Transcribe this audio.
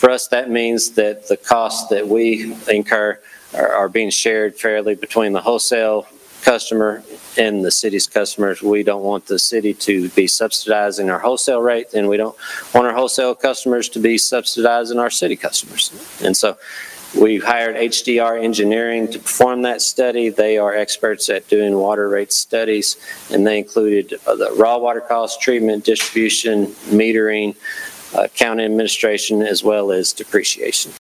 For us, that means that the costs that we incur are being shared fairly between the wholesale customer and the city's customers. We don't want the city to be subsidizing our wholesale rate, and we don't want our wholesale customers to be subsidizing our city customers. And so we hired HDR Engineering to perform that study. They are experts at doing water rate studies, and they included the raw water cost, treatment, distribution, metering, county administration, as well as depreciation.